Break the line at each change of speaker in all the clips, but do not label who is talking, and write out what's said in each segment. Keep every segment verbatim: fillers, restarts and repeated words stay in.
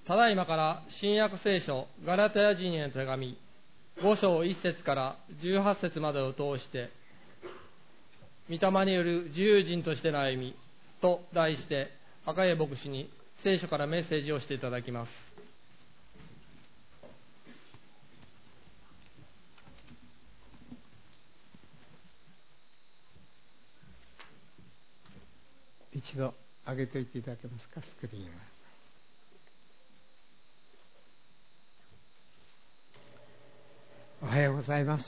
ただいまから新約聖書ガラテヤ人への手紙ご章いち節からじゅうはち節までを通して、御霊による自由人としての歩みと題して、赤江牧師に聖書からメッセージをしていただきます。
一度上げておいていただけますか、スクリーンは。おはようございます。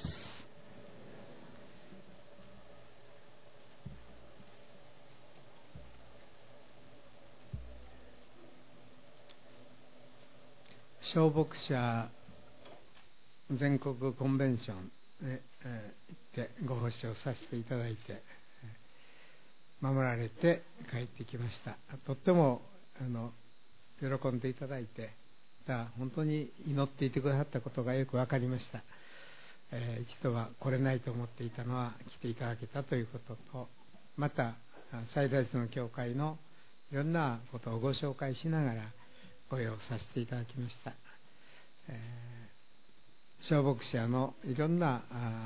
小牧者全国コンベンションへ、えー、行ってご奉仕をさせていただいて、守られて帰ってきました。とってもあの喜んでいただいて、本当に祈っていてくださったことがよく分かりました。えー、一度は来れないと思っていたのは来ていただけたということと、また最大寺の教会のいろんなことをご紹介しながらご用させていただきました。えー、小牧者のいろんな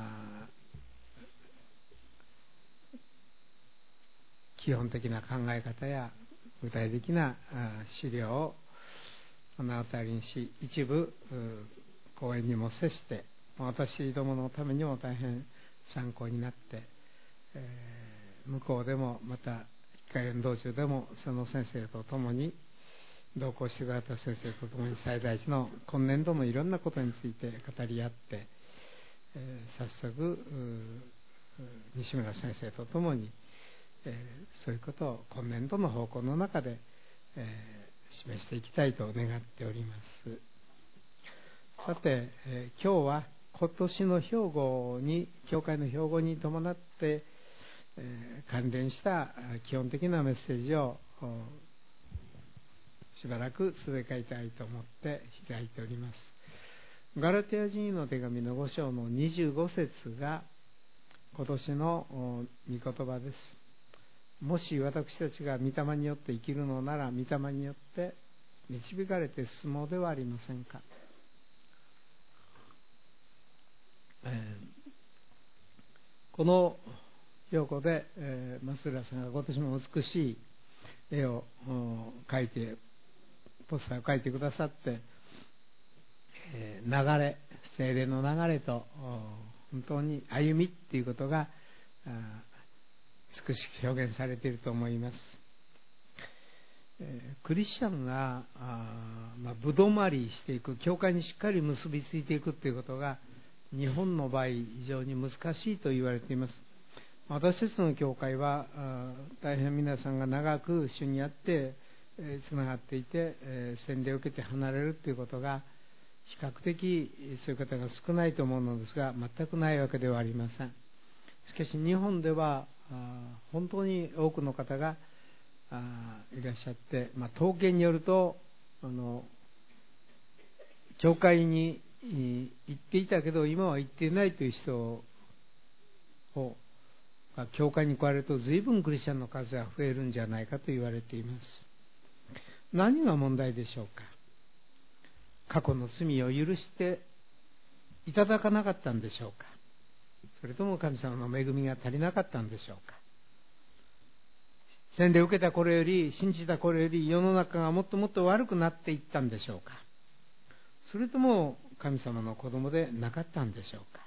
基本的な考え方や具体的な資料を目の当たりにし、一部講演にも接して、私どものためにも大変参考になって、えー、向こうでもまた機会運動中でもその先生と共に同行してくださった先生と共に最大寺の今年度のいろんなことについて語り合って、えー、早速西村先生と共に、えー、そういうことを今年度の方向の中で、えー、示していきたいと願っております。さて、えー、今日は今年の標語に教会の標語に伴って、えー、関連した基本的なメッセージをしばらく続けたいと思って開いております。ガラテヤ人への手紙のご章のにじゅうご節が今年の御言葉です。もし私たちが御霊によって生きるのなら、御霊によって導かれて進もうではありませんか。えー、この用語で、えー、増浦さんが今年も美しい絵を描いて、ポスターを描いてくださって、えー、流れ、精霊の流れと本当に歩みっていうことが美しく表現されていると思います。えー、クリスチャンがあ、まあ、ぶどまりしていく、教会にしっかり結びついていくということが日本の場合非常に難しいと言われています。私たちの教会は大変皆さんが長く主にあってつながっていて、洗礼を受けて離れるということが比較的そういう方が少ないと思うのですが、全くないわけではありません。しかし日本では本当に多くの方がいらっしゃって、まあ、統計によるとあの教会に行っていたけど今は行っていないという人を教会に来られると随分クリスチャンの数が増えるんじゃないかと言われています。何が問題でしょうか。過去の罪を許していただかなかったんでしょうか。それとも神様の恵みが足りなかったんでしょうか。洗礼を受けた頃より、信じた頃より世の中がもっともっと悪くなっていったんでしょうか。それとも神様の子供でなかったんでしょうか。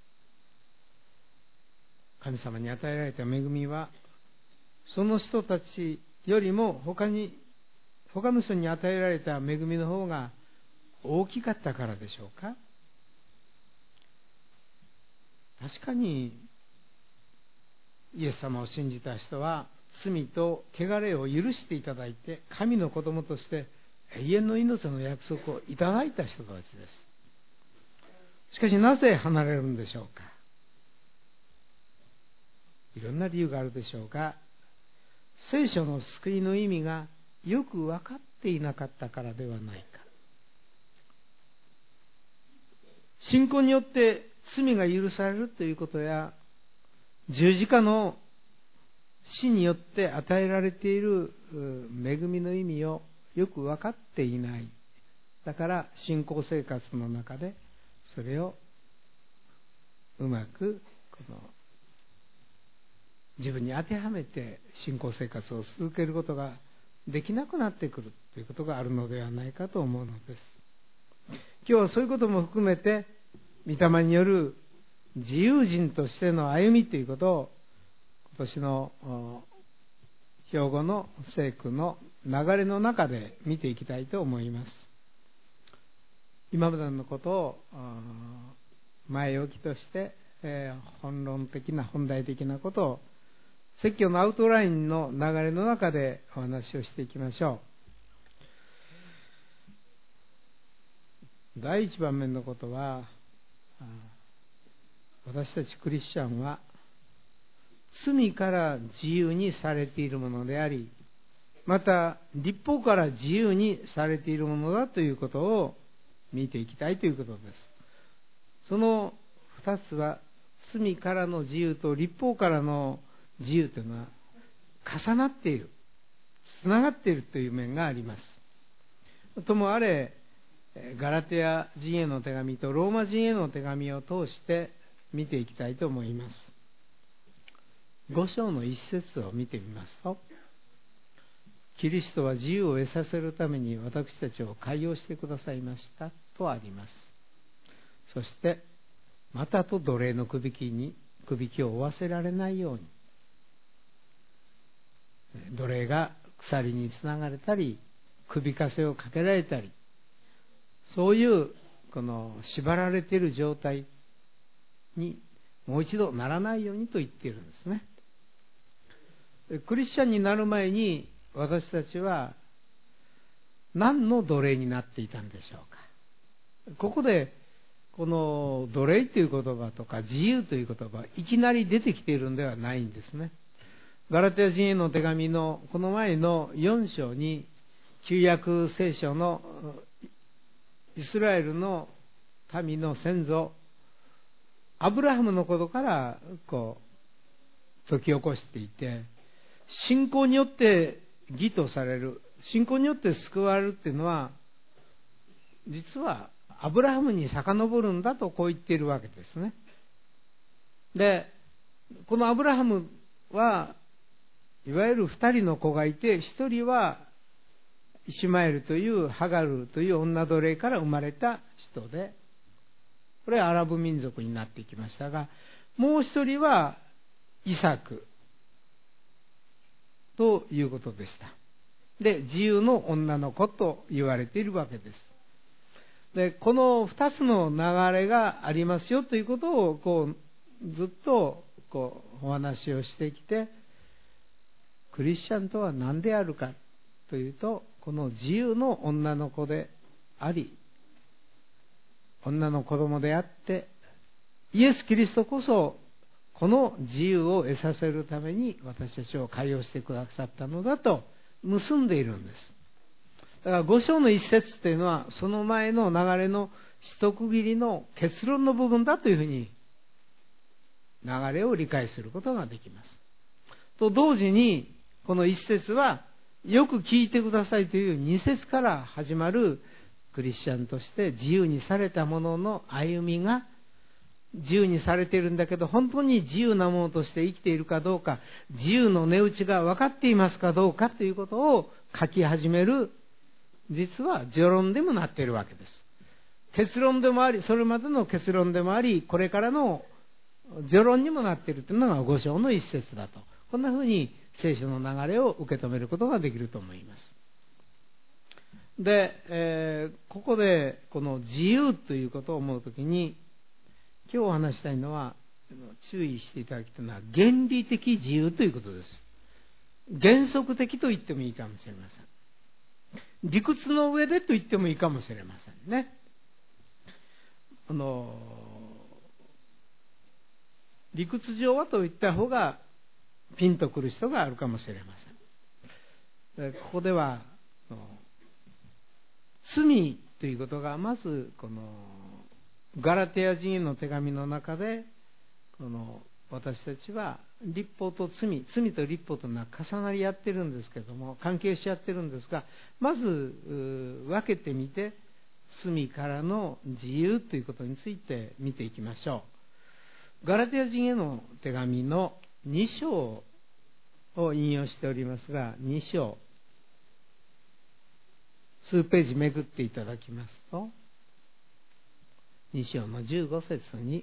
神様に与えられた恵みはその人たちよりも他に他の人に与えられた恵みの方が大きかったからでしょうか。確かにイエス様を信じた人は罪と汚れを許していただいて、神の子供として永遠の命の約束をいただいた人たちです。しかしなぜ離れるんでしょうか。いろんな理由があるでしょうが、聖書の救いの意味がよく分かっていなかったからではないか。信仰によって罪が許されるということや、十字架の死によって与えられている恵みの意味をよく分かっていない。 だから信仰生活の中でそれをうまくこの自分に当てはめて信仰生活を続けることができなくなってくるということがあるのではないかと思うのです。今日はそういうことも含めて御霊による自由人としての歩みということを今年の兵庫の聖句の流れの中で見ていきたいと思います。今までのことを前置きとして、えー、本論的な本題的なことを説教のアウトラインの流れの中でお話をしていきましょう。第一番目のことは、私たちクリスチャンは罪から自由にされているものであり、また律法から自由にされているものだということを見ていきたいということです。その二つは、罪からの自由と律法からの自由というのは重なっている、つながっているという面があります。ともあれ、ガラテヤ人への手紙とローマ人への手紙を通して見ていきたいと思います。五章の一節を見てみますと、キリストは自由を得させるために私たちを解放してくださいましたとあります。そして、またと奴隷のくびきにくびきを負わせられないように、奴隷が鎖につながれたり首かせをかけられたり、そういうこの縛られている状態にもう一度ならないようにと言っているんですね。クリスチャンになる前に私たちは何の奴隷になっていたんでしょうか。ここでこの奴隷という言葉とか自由という言葉、いきなり出てきているのではないんですね。ガラテヤ人への手紙のこの前のよん章に、旧約聖書のイスラエルの民の先祖アブラハムのことからこう解き起こしていて、信仰によって義とされる、信仰によって救われるっていうのは実はアブラハムに遡るんだとこう言っているわけですね。で、このアブラハムはいわゆる二人の子がいて、一人はイシュマエルというハガルという女奴隷から生まれた人で、これはアラブ民族になっていきましたが、もう一人はイサクということでした。で、自由の女の子と言われているわけです。で、この二つの流れがありますよということをこうずっとこうお話をしてきて、クリスチャンとは何であるかというと、この自由の女の子であり、女の子供であって、イエス・キリストこそこの自由を得させるために私たちを解放してくださったのだと結んでいるんです。だから五章の一節というのはその前の流れの一区切りの結論の部分だというふうに流れを理解することができます。と同時にこの一節はよく聞いてくださいという二節から始まるクリスチャンとして自由にされたものの歩みが、自由にされているんだけど本当に自由なものとして生きているかどうか、自由の値打ちが分かっていますかどうかということを書き始める、実は序論でもなっているわけです。結論でもあり、それまでの結論でもあり、これからの序論にもなっているというのが五章の一節だと、こんなふうに聖書の流れを受け止めることができると思います。で、えー、ここでこの自由ということを思うときに、今日お話したいのは、注意していただきたいのは原理的自由ということです。原則的と言ってもいいかもしれません。理屈の上でと言ってもいいかもしれませんね。あの理屈上はと言った方がピンとくる人があるかもしれません。ここでは罪ということがまずこのガラテヤ人への手紙の中で、この私たちは律法と罪、罪と律法というのは重なり合ってるんですけども、関係し合ってるんですが、まず分けてみて、 罪からの自由ということについて見ていきましょう。ガラテヤ人への手紙のに章を引用しておりますが、に章、数ページめくっていただきますと、に章のじゅうご節に、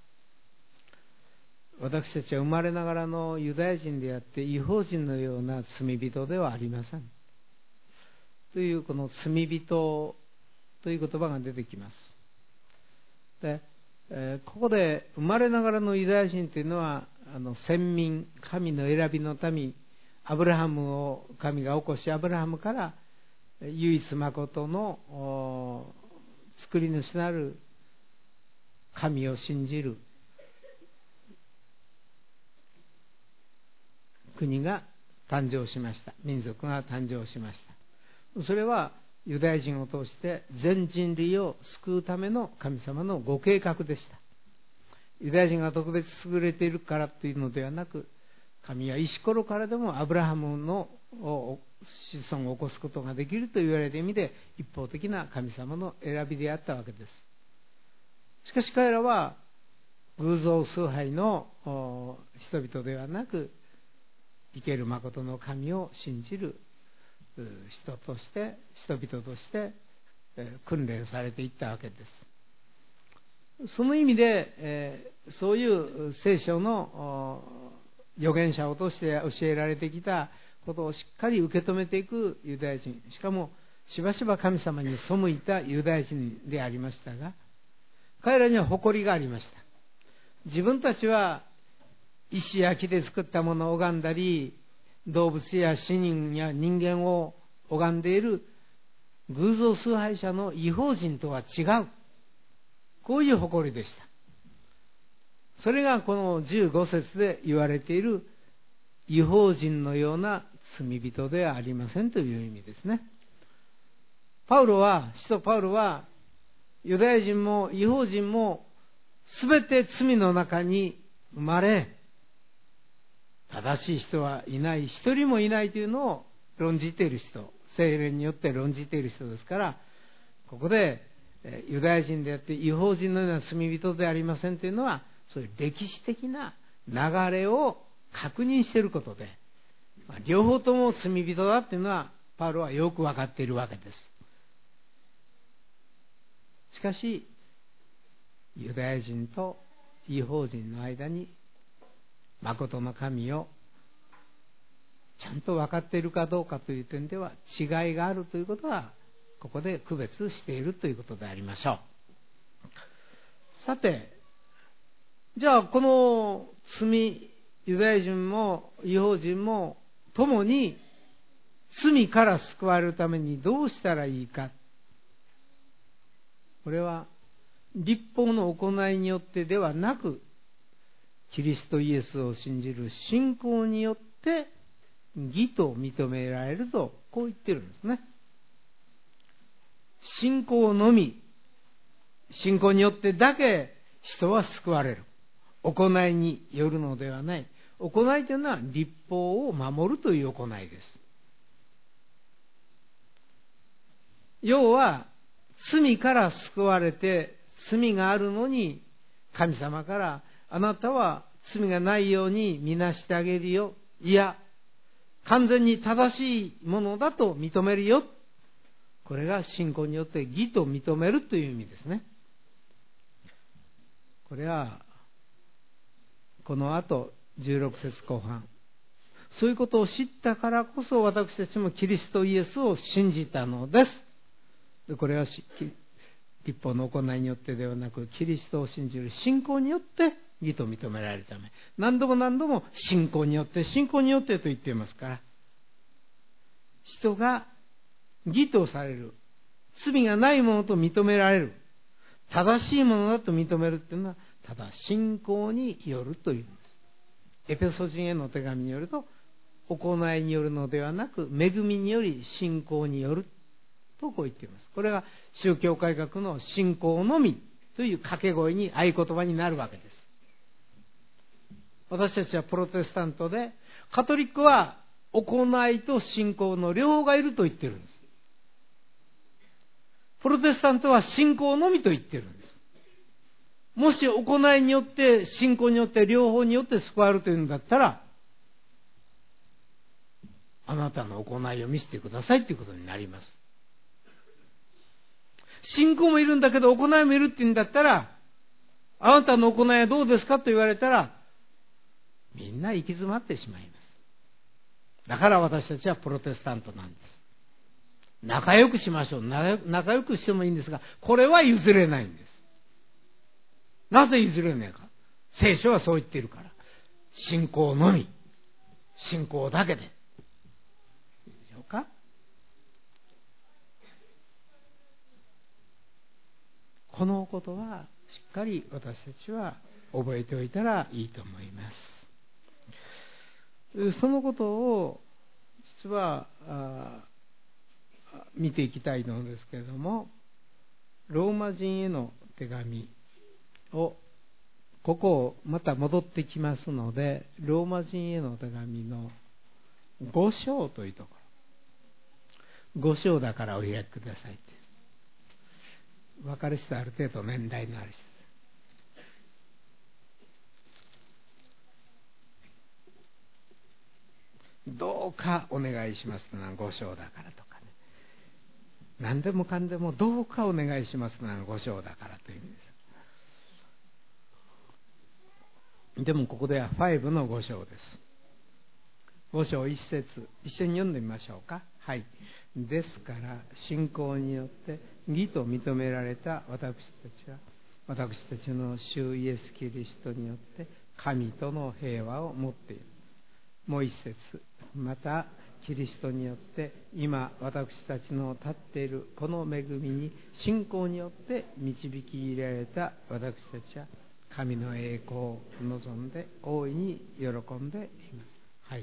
私たちは生まれながらのユダヤ人であって異邦人のような罪人ではありませんという、この罪人という言葉が出てきます。で、えー、ここで生まれながらのユダヤ人というのは、あの先民、神の選びの民、アブラハムを神が起こし、アブラハムから唯一誠の作り主なる神を信じる国が誕生しました。民族が誕生しました。それはユダヤ人を通して全人類を救うための神様のご計画でした。ユダヤ人が特別優れているからというのではなく、神は石ころからでもアブラハムの子孫を起こすことができると言われる意味で、一方的な神様の選びであったわけです。しかし彼らは偶像崇拝の人々ではなく、生ける誠の神を信じる人として、人々として訓練されていったわけです。その意味で、えー、そういう聖書の預言者を通して教えられてきたことをしっかり受け止めていくユダヤ人、しかもしばしば神様に背いたユダヤ人でありましたが、彼らには誇りがありました。自分たちは石や木で作ったものを拝んだり、動物や死人や人間を拝んでいる偶像崇拝者の異邦人とは違う、こういう誇りでした。それがこのじゅうご節で言われている異邦人のような罪人ではありませんという意味ですね。パウロは、使徒パウロは、ユダヤ人も異邦人もすべて罪の中に生まれ、正しい人はいない、一人もいないというのを論じている人、聖霊によって論じている人ですから、ここでユダヤ人であって異邦人のような罪人でありませんというのは、そういう歴史的な流れを確認していることで、両方とも罪人だというのはパウロはよく分かっているわけです。しかしユダヤ人と異邦人の間に誠の神をちゃんと分かっているかどうかという点では違いがあるということは、ここで区別しているということでありましょう。さて、じゃあこの罪、ユダヤ人も異邦人も共に罪から救われるためにどうしたらいいか。これは律法の行いによってではなく、キリストイエスを信じる信仰によって義と認められると、こう言ってるんですね。信仰のみ、信仰によってだけ人は救われる。行いによるのではない。行いというのは律法を守るという行いです。要は罪から救われて、罪があるのに神様からあなたは罪がないように見なしてあげるよ、いや完全に正しいものだと認めるよ、これが信仰によって義と認めるという意味ですね。これはこの後じゅうろく節後半、そういうことを知ったからこそ私たちもキリストイエスを信じたのです。でこれは律法の行いによってではなく、キリストを信じる信仰によって義と認められるため、何度も何度も信仰によって信仰によってと言っていますから、人が義とされる、罪がないものと認められる、正しいものだと認めるというのは、ただ信仰によるというんです。エペソ人への手紙によると、行いによるのではなく、恵みにより信仰によるとこう言っています。これが宗教改革の信仰のみという掛け声に、合言葉になるわけです。私たちはプロテスタントで、カトリックは行いと信仰の両方がいると言ってるんです。 プロテスタントは信仰のみと言ってるんです。もし行いによって、信仰によって、両方によって救われるというんだったら、あなたの行いを見せてくださいということになります。信仰もいるんだけど行いもいるっていうんだったら、あなたの行いはどうですかと言われたら、みんな行き詰まってしまいます。だから私たちはプロテスタントなんです。仲良くしましょう。仲良くしてもいいんですが、これは譲れないんです。なぜ譲れないか。聖書はそう言っているから。信仰のみ。信仰だけで。いいでしょうか。このことはしっかり私たちは覚えておいたらいいと思います。そのことを実は見ていきたいのですけれども、ローマ人への手紙をここをまた戻ってきますので、ローマ人への手紙のご章というところ、ご章だからお開きくださいって分かる人はある程度年代のある人、どうかお願いしますというのはご章だからとかね、何でもかんでもどうかお願いしますというのはご章だからという意味です。でもここではごのご章です。ご章一節、一緒に読んでみましょうか。はい。ですから信仰によって義と認められた私たちは、私たちの主イエス・キリストによって神との平和を持っている。もう一節、またキリストによって今私たちの立っているこの恵みに信仰によって導き入れられた私たちは神の栄光を望んで大いに喜んでいます。はい。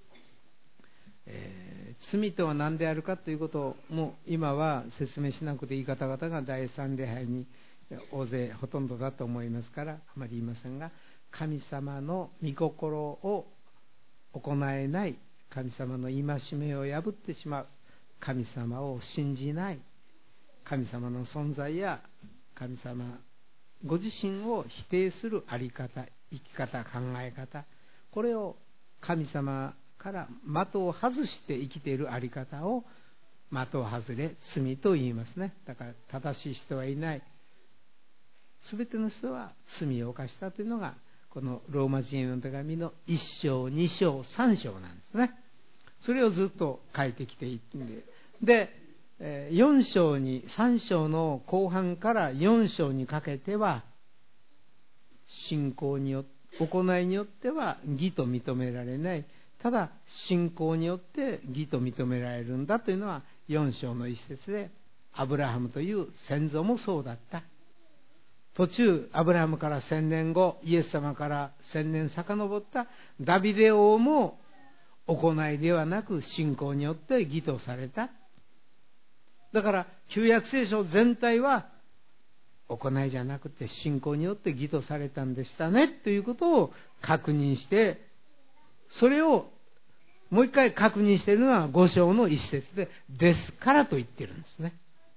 えー、罪とは何であるかということも今は説明しなくていい方々が第三礼拝に大勢ほとんどだと思いますからあまり言いませんが、神様の御心を行えない、神様の戒めを破ってしまう、神様を信じない、神様の存在や神様ご自身を否定するあり方、生き方、考え方、これを神様から的を外して生きているあり方を的を外れ罪と言いますね。だから正しい人はいない、すべての人は罪を犯したというのがこのローマ人への手紙のいっ章、に章、さん章なんですね。それをずっと書いてきていってで、よん章に、さん章の後半からよん章にかけては信仰によって行いによっては義と認められない、ただ信仰によって義と認められるんだというのはよん章の一節で、アブラハムという先祖もそうだった。途中アブラハムから千年後、イエス様から千年遡ったダビデ王も行いではなく信仰によって義とされた。だから旧約聖書全体は行いじゃなくて信仰によって義とされたんでしたねということを確認して、それをもう一回確認しているのはご章の一節で、ですからと言ってるんですね。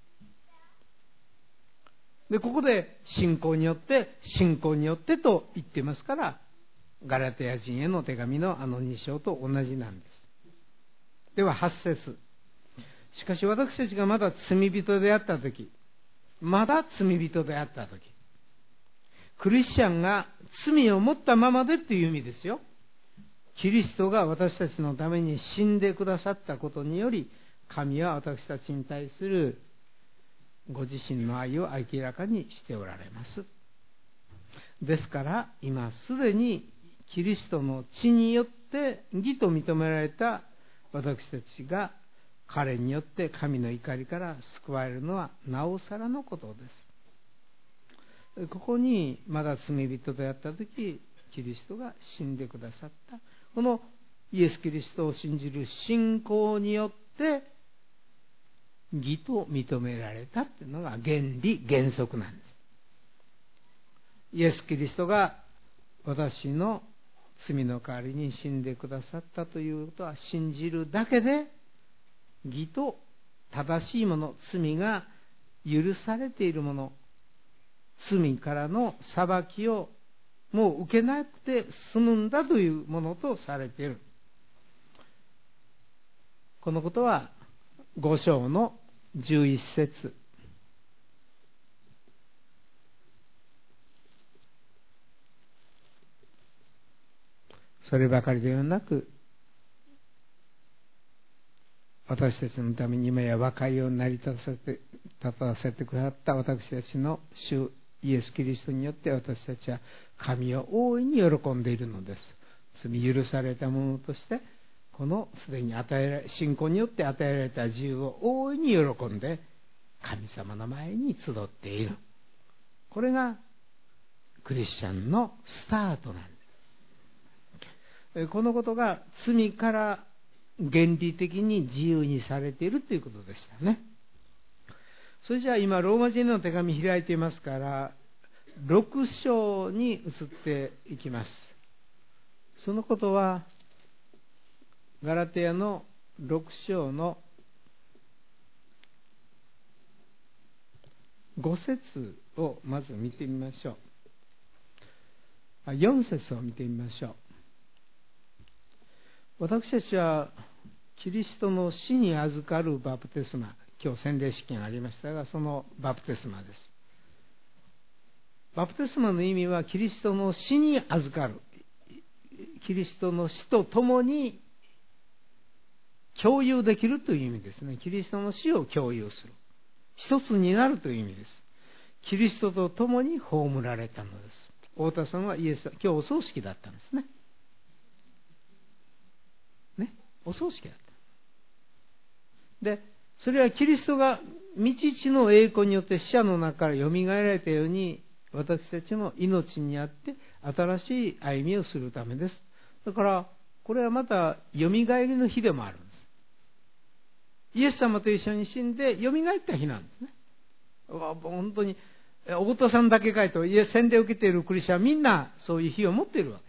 でここで信仰によって信仰によってと言ってますから、ガラテヤ人への手紙のあのに章と同じなんです。でははち節、しかし私たちがまだ罪人であったとき、まだ罪人であったとき、クリスチャンが罪を持ったままでという意味ですよ。キリストが私たちのために死んでくださったことにより、神は私たちに対するご自身の愛を明らかにしておられます。ですから今すでにキリストの血によって義と認められた私たちが彼によって神の怒りから救われるのはなおさらのことです。ここにまだ罪人であったときキリストが死んでくださった、このイエス・キリストを信じる信仰によって義と認められたというのが原理原則なんです。イエス・キリストが私の罪の代わりに死んでくださったということは信じるだけで義と正しいもの、罪が許されているもの、罪からの裁きをもう受けなくて済むんだというものとされている。このことはご章のじゅういち節。そればかりではなく、私たちのために今や和解を成り立たせて、立たせてくださった私たちの主イエス・キリストによって私たちは神を大いに喜んでいるのです。罪許されたものとして、このすでに与えられ、信仰によって与えられた自由を大いに喜んで、神様の前に集っている。これがクリスチャンのスタートなんです。このことが罪から原理的に自由にされているということでしたね。それじゃあ今ローマ人の手紙開いていますから、ろく章に移っていきます。そのことはガラテヤのろく章のご節をまず見てみましょう。よん節を見てみましょう。私たちはキリストの死に預かるバプテスマ、今日洗礼式がありましたが、そのバプテスマです。バプテスマの意味はキリストの死に預かる、キリストの死と共に共有できるという意味ですね。キリストの死を共有する、一つになるという意味です。キリストと共に葬られたのです。太田さんはイエス、今日お葬式だったんですね。ね、お葬式だった。で、それはキリストが御父の栄光によって死者の中からよみがえられたように、私たちも命にあって新しい歩みをするためです。だからこれはまたよみがえりの日でもあるんです。イエス様と一緒に死んでよみがえった日なんですね。本当に太田さんだけかいと、洗礼を受けているクリスチャンはみんなそういう日を持っているわ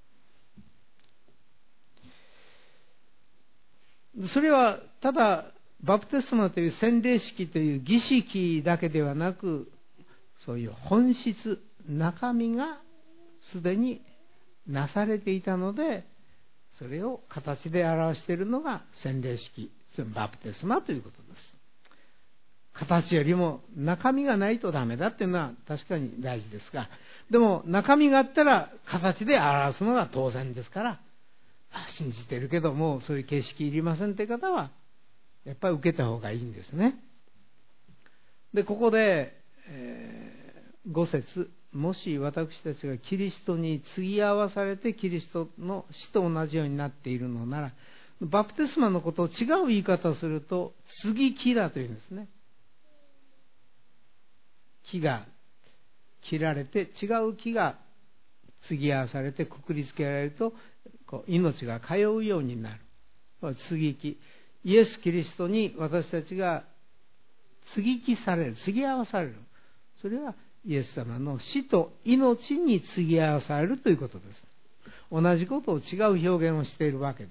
けです。それはただバプテスマという洗礼式という儀式だけではなく、そういう本質、中身がすでになされていたので、それを形で表しているのが洗礼式、バプテスマということです。形よりも中身がないとダメだっていうのは確かに大事ですが、でも中身があったら形で表すのが当然ですから、信じてるけどもそういう形式いりませんって方はやっぱり受けた方がいいんですね。で、ここで、えー、ご節、もし私たちがキリストに継ぎ合わされてキリストの死と同じようになっているのなら、バプテスマのことを違う言い方をすると継ぎ木だというんですね。木が切られて違う木が継ぎ合わされてくくりつけられると、こう命が通うようになる。継ぎ木、イエス・キリストに私たちが継ぎ木される、継ぎ合わされる。それはイエス様の死と命に継ぎ合わされるということです。同じことを違う表現をしているわけです。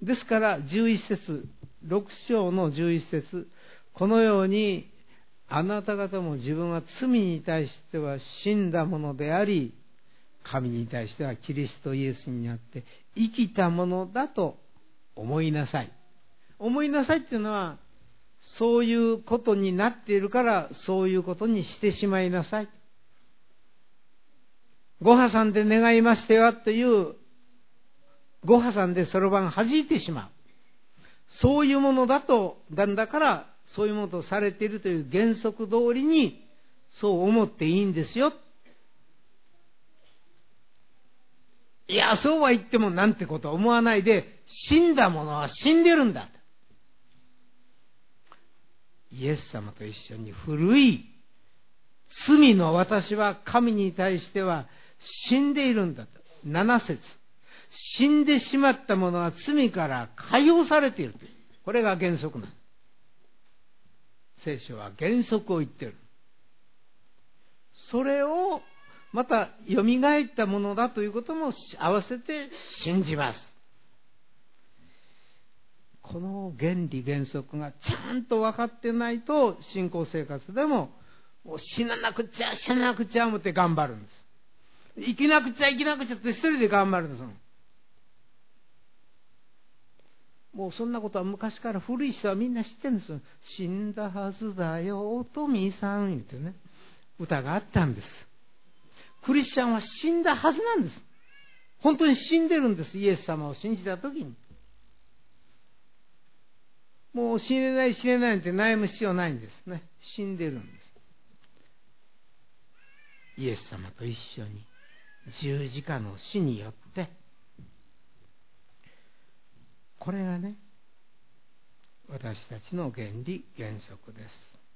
ですからじゅういち節、ろく章のじゅういち節、このようにあなた方も自分は罪に対しては死んだものであり、神に対してはキリストイエスにあって生きたものだと思いなさい。思いなさいっていうのは、そういうことになっているからそういうことにしてしまいなさい。ご破産で願いましてはというご破産でそろばん弾いてしまう。そういうものだと、なんだからそういうものとされているという原則通りにそう思っていいんですよ。いや、そうは言ってもなんてことは思わないで、死んだものは死んでるんだ。イエス様と一緒に古い罪の私は神に対しては死んでいるんだと。なな節、死んでしまったものは罪から解放されているという、これが原則なんです。聖書は原則を言っている。それをまた蘇ったものだということも合わせて信じます。 この原理原則がちゃんと分かってないと、信仰生活でも、もう死ななくちゃ、死ななくちゃ思って頑張るんです。生きなくちゃ、生きなくちゃって一人で頑張るんですよ。もうそんなことは昔から古い人はみんな知ってるんですよ。死んだはずだよ、おとみさん、言ってね、歌があったんです。クリスチャンは死んだはずなんです。本当に死んでるんです。イエス様を信じたときに。もう死ねない死ねないって悩む必要ないんですね。死んでるんです。イエス様と一緒に十字架の死によって、これがね、私たちの原理原則です。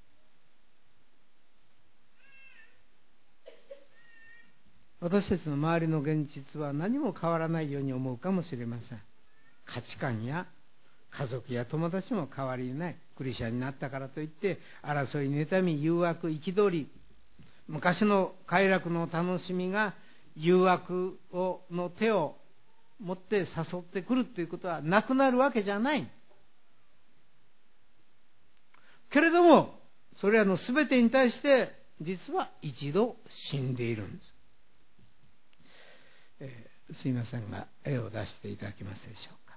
私たちの周りの現実は何も変わらないように思うかもしれません。価値観や家族や友達も変わりない。クリスチャンになったからといって争い、妬み、誘惑、憤り、昔の快楽の楽しみが誘惑をの手を持って誘ってくるということはなくなるわけじゃない。けれどもそれらのすべてに対して実は一度死んでいるんです。えー、すいませんが絵を出していただけますでしょうか。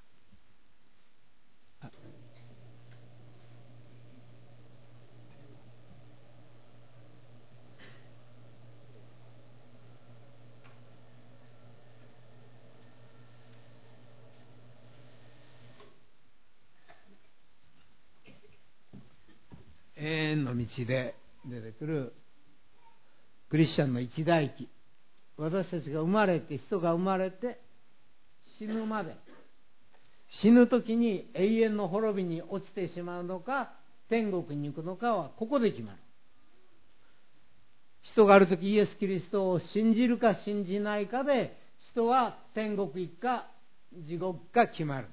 永遠の道で出てくるクリスチャンの一代記。私たちが生まれて、人が生まれて死ぬまで、死ぬ時に永遠の滅びに落ちてしまうのか天国に行くのかはここで決まる。人がある時イエス・キリストを信じるか信じないかで人は天国行くか地獄か決まる。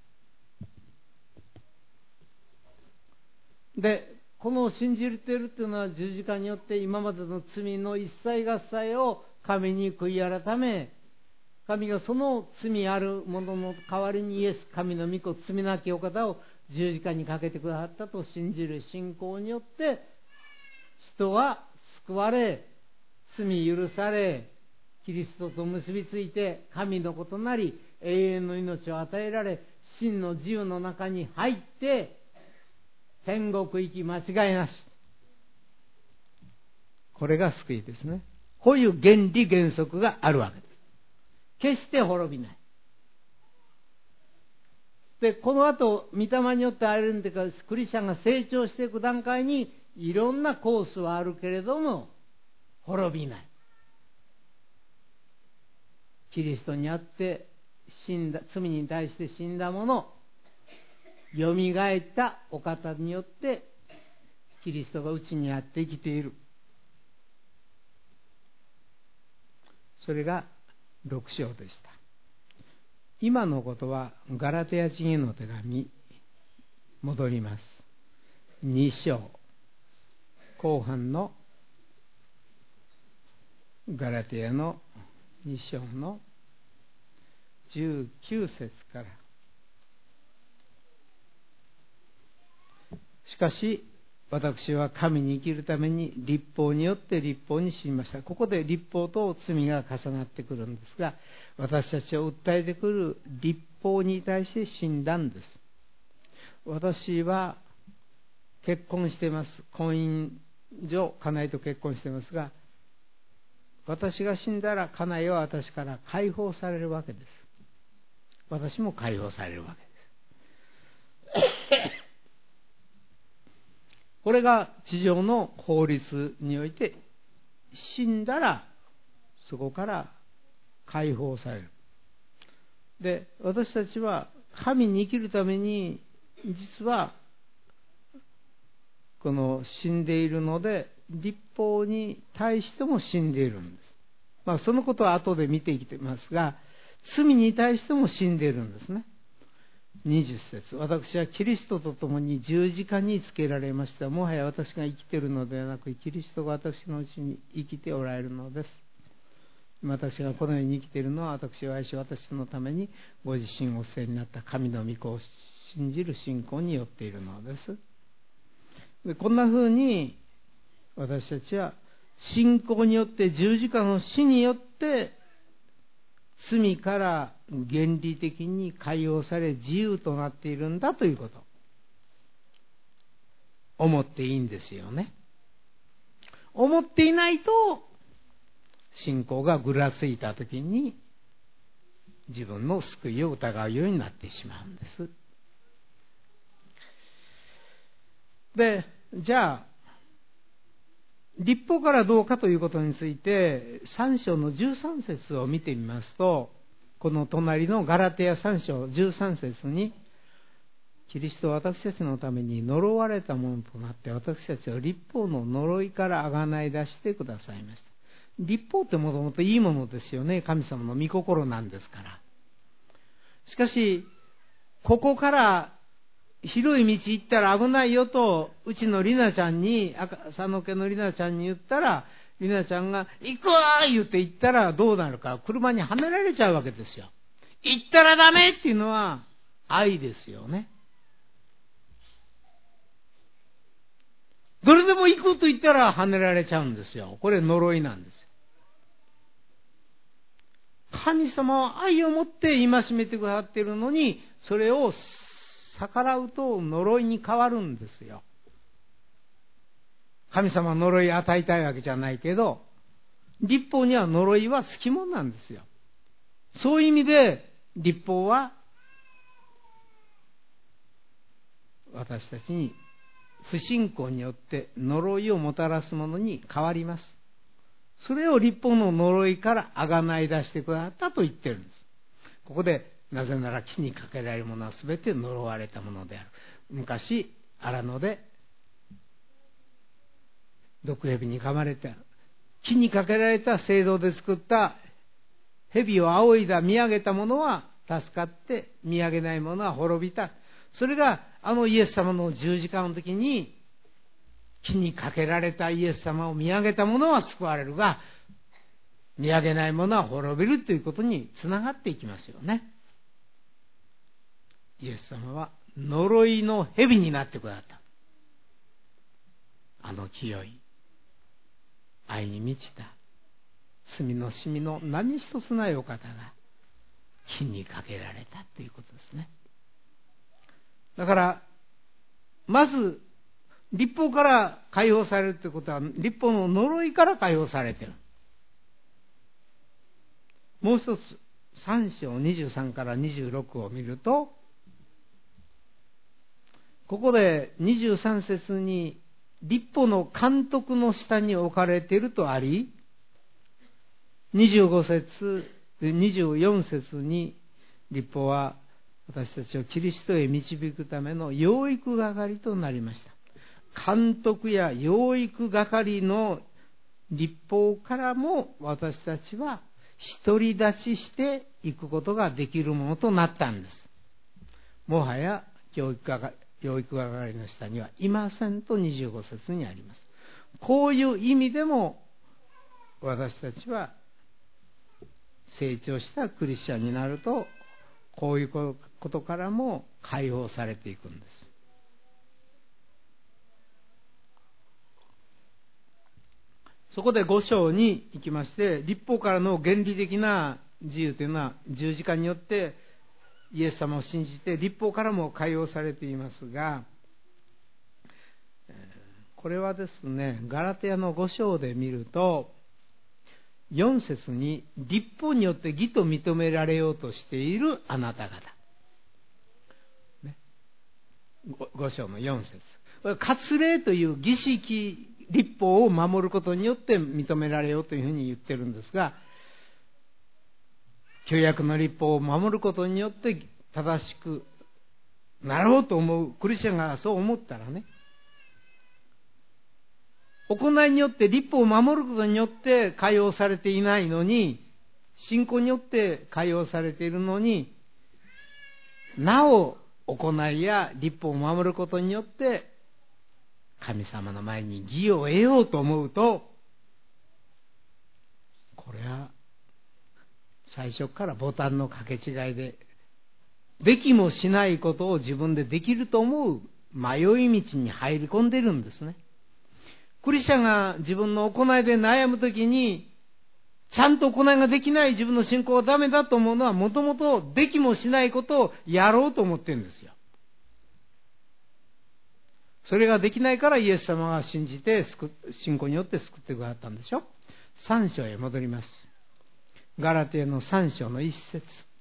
でこの信じているというのは十字架によって今までの罪の一切合切を神に悔い改め、神がその罪あるものの代わりにイエス神の御子、罪なきお方を十字架にかけてくださったと信じる信仰によって人は救われ、罪許され、キリストと結びついて神の子となり永遠の命を与えられ、真の自由の中に入って天国行き間違いなし。これが救いですね。こういう原理原則があるわけです。決して滅びない。で、この後、御霊によってあれるんでか、クリスチャンが成長していく段階にいろんなコースはあるけれども滅びない。キリストにあって死んだ、罪に対して死んだ者、よみがえったお方によってキリストがうちにあって生きている。それがろく章でした。今のことはガラテヤ人への手紙戻ります。に章後半のガラテヤのに章のじゅうきゅう節から。しかし私は神に生きるために律法によって律法に死にました。ここで律法と罪が重なってくるんですが、私たちを訴えてくる律法に対して死んだんです。私は結婚しています。婚姻上家内と結婚していますが、私が死んだら家内は私から解放されるわけです。私も解放されるわけです。これが地上の法律において、死んだらそこから解放される。で、私たちは神に生きるために実はこの死んでいるので、律法に対しても死んでいるんです。まあそのことは後で見ていきますが、罪に対しても死んでいるんですね。にじゅっ節、私はキリストと共に十字架につけられました。もはや私が生きているのではなく、キリストが私のうちに生きておられるのです。私がこの世に生きているのは、私を愛し私のためにご自身をお捨てになった神の御子を信じる信仰によっているのです。でこんな風に私たちは信仰によって十字架の死によって罪から原理的に解放され自由となっているんだということ思っていいんですよね。思っていないと信仰がぐらついたときに自分の救いを疑うようになってしまうんです。で、じゃあ律法からどうかということについてさん章のじゅうさん節を見てみますと、この隣のガラテヤさん章じゅうさん節に、キリストは私たちのために呪われたものとなって私たちを律法の呪いからあがない出してくださいました。律法ってもともといいものですよね。神様の御心なんですから。しかしここから広い道行ったら危ないよとうちのリナちゃんに、佐野家のリナちゃんに言ったら、リナちゃんが行くわー言って行ったらどうなるか、車にはねられちゃうわけですよ。行ったらダメっていうのは愛ですよね。どれでも行くと言ったらはねられちゃうんですよ。これ呪いなんです。神様は愛を持って戒めてくださっているのに、それを逆らうと呪いに変わるんですよ。神様は呪いを与えたいわけじゃないけど、律法には呪いはつきものなんですよ。そういう意味で律法は私たちに不信仰によって呪いをもたらすものに変わります。それを律法の呪いからあがない出してくださったと言ってるんです。ここで、なぜなら木にかけられるものはすべて呪われたものである。昔荒野で毒蛇に噛まれて、木にかけられた青銅で作った蛇を仰いだ見上げたものは助かって、見上げないものは滅びた。それがあのイエス様の十字架の時に、木にかけられたイエス様を見上げたものは救われるが、見上げないものは滅びるということにつながっていきますよね。イエス様は呪いの蛇になってくださった。あの清い愛に満ちた罪のしみの何一つないお方が木にかけられたということですね。だからまず律法から解放されるということは、律法の呪いから解放されている。もう一つさん章にじゅうさんからにじゅうろくを見ると、ここでにじゅうさん節に律法の監督の下に置かれているとあり、にじゅうご節、にじゅうよん節に律法は私たちをキリストへ導くための養育係となりました。監督や養育係の律法からも私たちは独り立ちしていくことができるものとなったんです。もはや教育係養育係の下にはいませんとにじゅうご節にあります。こういう意味でも私たちは成長したクリスチャンになると、こういうことからも解放されていくんです。そこでご章に行きまして、律法からの原理的な自由というのは十字架によってイエス様を信じて律法からも解放されていますが、これはですね、ガラテヤのご章で見るとよん節に、律法によって義と認められようとしているあなた方、ね、ご章のよん節、割礼という儀式律法を守ることによって認められようというふうに言ってるんですが、旧約の律法を守ることによって正しくなろうと思うクリスチャンがそう思ったらね、行いによって律法を守ることによって解放されていないのに、信仰によって解放されているのに、なお行いや律法を守ることによって神様の前に義を得ようと思うと、これは最初からボタンの掛け違いでできもしないことを自分でできると思う迷い道に入り込んでいるんですね。クリスチャンが自分の行いで悩むときに、ちゃんと行いができない自分の信仰がダメだと思うのは、もともとできもしないことをやろうと思ってるんですよ。それができないからイエス様が信じて、信仰によって救ってくださったんでしょ。三章へ戻ります。ガラテヤの三章の一節。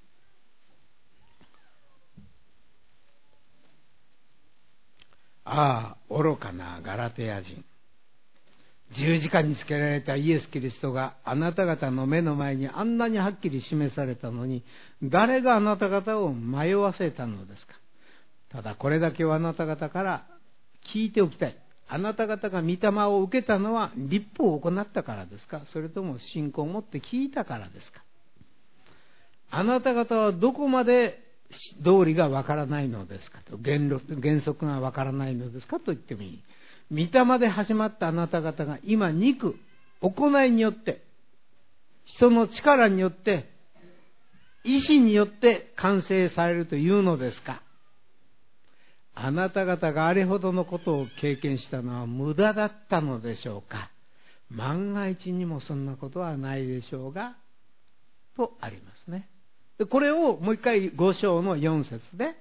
ああ、愚かなガラテヤ人。十字架につけられたイエス・キリストがあなた方の目の前にあんなにはっきり示されたのに、誰があなた方を迷わせたのですか。ただこれだけはあなた方から聞いておきたい。あなた方が御霊を受けたのは律法を行ったからですか、それとも信仰を持って聞いたからですか。あなた方はどこまで道理がわからないのですかと、原則がわからないのですかと言ってもいい。御霊で始まったあなた方が今肉、行いによって、人の力によって、意志によって完成されるというのですか。あなた方があれほどのことを経験したのは無駄だったのでしょうか。万が一にもそんなことはないでしょうが、とありますね。でこれをもう一回ご章のよん節で、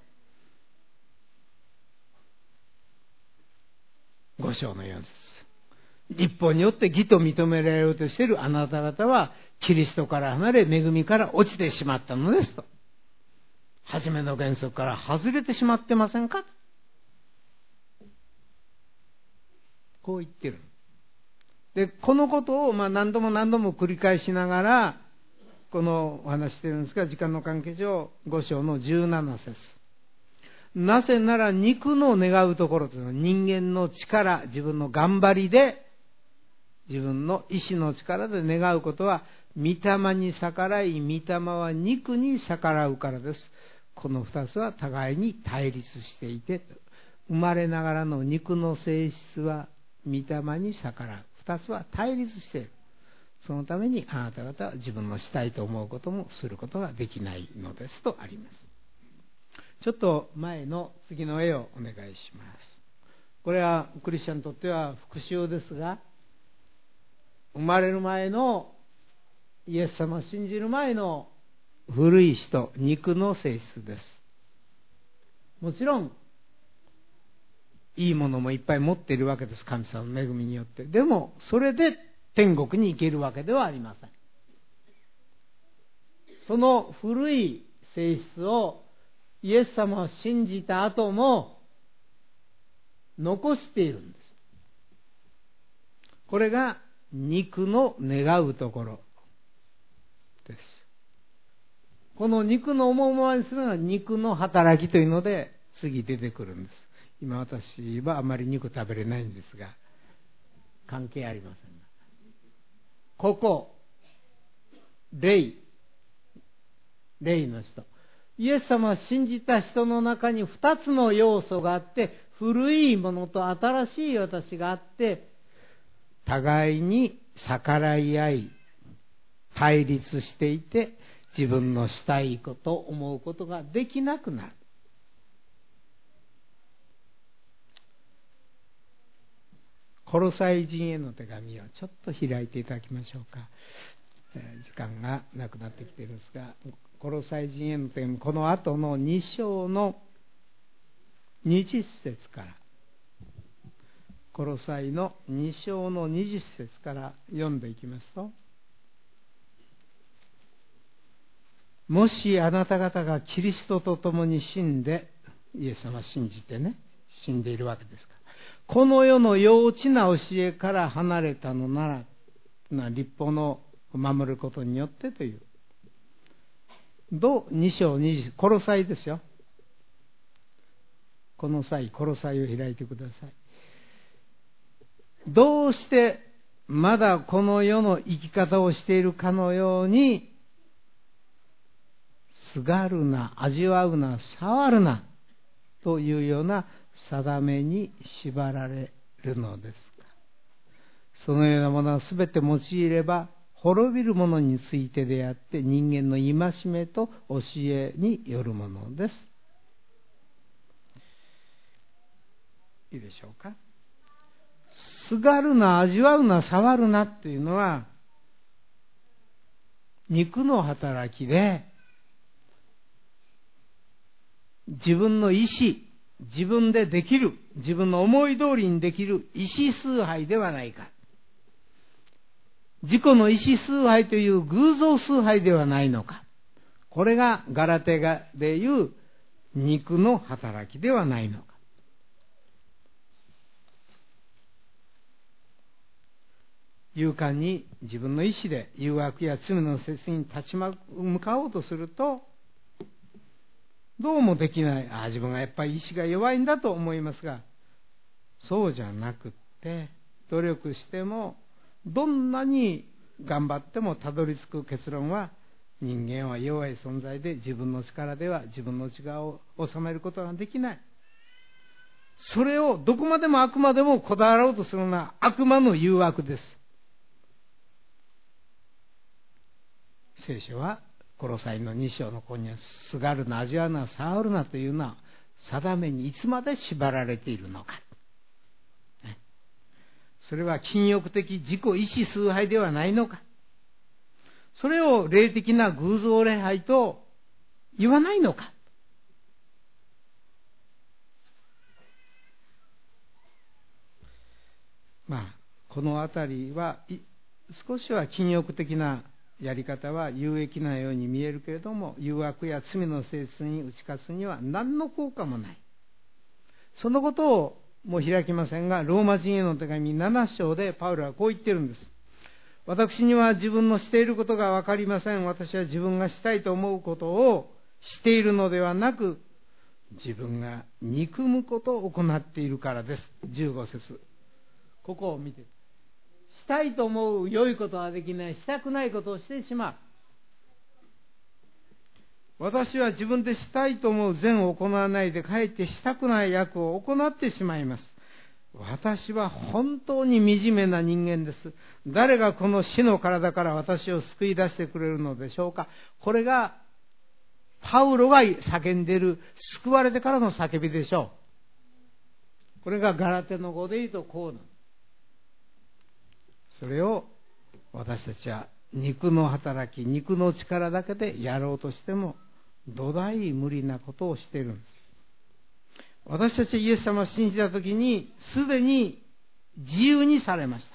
ご章のよん節。律法によって義と認められようとしているあなた方は、キリストから離れ、恵みから落ちてしまったのですと。初めの原則から外れてしまってませんか。こう言ってる。で、このことをまあ何度も何度も繰り返しながら、このお話してるんですが、時間の関係上、ご章のじゅうなな節。なぜなら肉の願うところというのは人間の力、自分の頑張りで、自分の意志の力で願うことは、御霊に逆らい、御霊は肉に逆らうからです。この二つは互いに対立していて、生まれながらの肉の性質は御霊に逆らう。二つは対立している。そのためにあなた方は自分のしたいと思うこともすることができないのですとあります。ちょっと前の次の絵をお願いします。これはクリスチャンにとっては復習ですが、生まれる前のイエス様を信じる前の古い人、肉の性質です。もちろんいいものもいっぱい持っているわけです、神様の恵みによって。でもそれで天国に行けるわけではありません。その古い性質をイエス様を信じた後も残しているんです。これが肉の願うところです。この肉の思うままにするのは肉の働きというので次出てくるんです。今私はあまり肉食べれないんですが、関係ありません。ここ、霊、霊の人。イエス様を信じた人の中に二つの要素があって、古いものと新しい私があって、互いに逆らい合い、対立していて、自分のしたいこと、思うことができなくなる。コロサイ人への手紙をちょっと開いていただきましょうか。時間がなくなってきているんですが、コロサイ人への手紙、この後のに章のにじゅっ節から、コロサイのに章のにじゅっ節から読んでいきますと、もしあなた方がキリストと共に死んで、イエス様を信じてね、死んでいるわけですから、この世の幼稚な教えから離れたのなら、な律法の守ることによってという。どに章にじゅう、コロサイですよ。この際、コロサイを開いてください。どうしてまだこの世の生き方をしているかのように、すがるな、味わうな、触るな、というような定めに縛られるのですか。そのようなものはすべて用いれば滅びるものについてであって、人間の戒めと教えによるものです。いいでしょうか。すがるな、味わうな、触るなっていうのは、肉の働きで、自分の意志、自分でできる、自分の思い通りにできる意志崇拝ではないか。自己の意志崇拝という偶像崇拝ではないのか。これがガラテヤでいう肉の働きではないのか。勇敢に自分の意志で誘惑や罪の節に立ち向かおうとすると、どうもできない、ああ自分がやっぱり意志が弱いんだと思いますが、そうじゃなくって、努力してもどんなに頑張ってもたどり着く結論は、人間は弱い存在で、自分の力では自分の力を収めることができない。それをどこまでもあくまでもこだわろうとするのは悪魔の誘惑です。聖書はコロサイのに章のここには、すがるな、味わうな、触るなというのは定めにいつまで縛られているのか。それは禁欲的自己意志崇拝ではないのか。それを霊的な偶像礼拝と言わないのか。まあ、このあたりは少しは禁欲的なやり方は有益なように見えるけれども、誘惑や罪の性質に打ち勝つには何の効果もない。そのことをもう開きませんが、ローマ人への手紙なな章でパウロはこう言ってるんです。私には自分のしていることがわかりません。私は自分がしたいと思うことをしているのではなく、自分が憎むことを行っているからです。じゅうご節。ここを見て。したいと思う良いことはできない。したくないことをしてしまう。私は自分でしたいと思う善を行わないで、かえってしたくない悪を行ってしまいます。私は本当に惨めな人間です。誰がこの死の体から私を救い出してくれるのでしょうか。これがパウロが叫んでいる、救われてからの叫びでしょう。これがガラテの語で言うとこうなの。それを私たちは肉の働き、肉の力だけでやろうとしても土台無理なことをしているんです。私たちイエス様を信じたときにすでに自由にされました。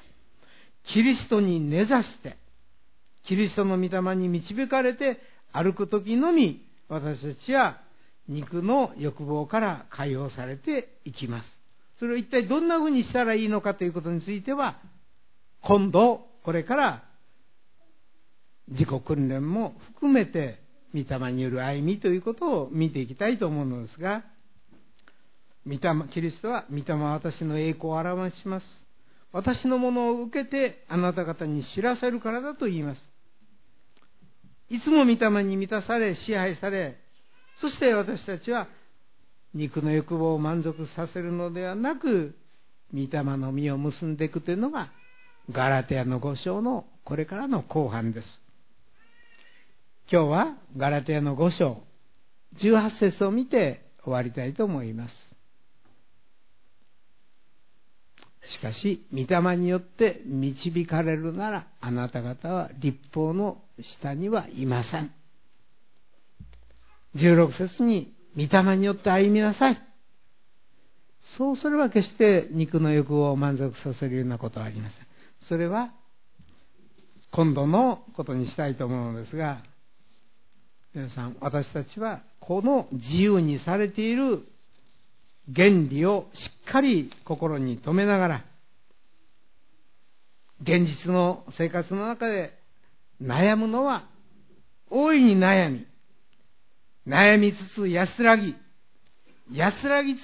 キリストに根ざして、キリストの御霊に導かれて歩くときのみ、私たちは肉の欲望から解放されていきます。それを一体どんなふうにしたらいいのかということについては、今度これから自己訓練も含めて御霊による歩みということを見ていきたいと思うのですが、御霊、キリストは御霊は私の栄光を表します。私のものを受けてあなた方に知らせるからだと言います。いつも御霊に満たされ支配され、そして私たちは肉の欲望を満足させるのではなく、御霊の実を結んでいくというのがガラテヤのご章のこれからの後半です。今日はガラテヤのご章じゅうはち節を見て終わりたいと思います。しかし御霊によって導かれるなら、あなた方は律法の下にはいません。じゅうろく節に御霊によって歩みなさい。そうすれば決して肉の欲望を満足させるようなことはありません。それは今度のことにしたいと思うのですが、皆さん、私たちはこの自由にされている原理をしっかり心に留めながら、現実の生活の中で悩むのは大いに悩み、悩みつつ安らぎ、安らぎつ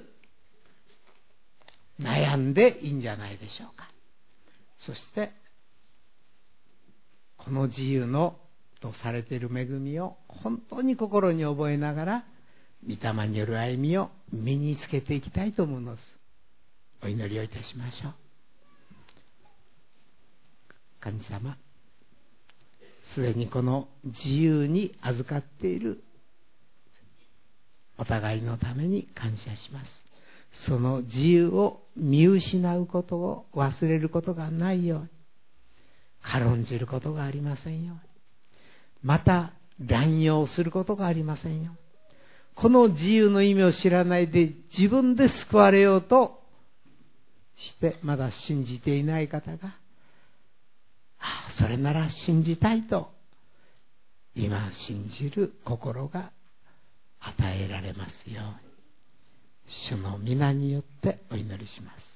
つ悩んでいいんじゃないでしょうか。そしてこの自由のとされている恵みを本当に心に覚えながら、御霊による歩みを身につけていきたいと思います。お祈りをいたしましょう。神様、 すでにこの自由に預かっているお互いのために感謝します。その自由を見失うことを忘れることがないように、軽んじることがありませんように、また乱用することがありませんように、この自由の意味を知らないで自分で救われようとしてまだ信じていない方が、ああそれなら信じたいと今信じる心が与えられますように、主の皆によってお祈りします。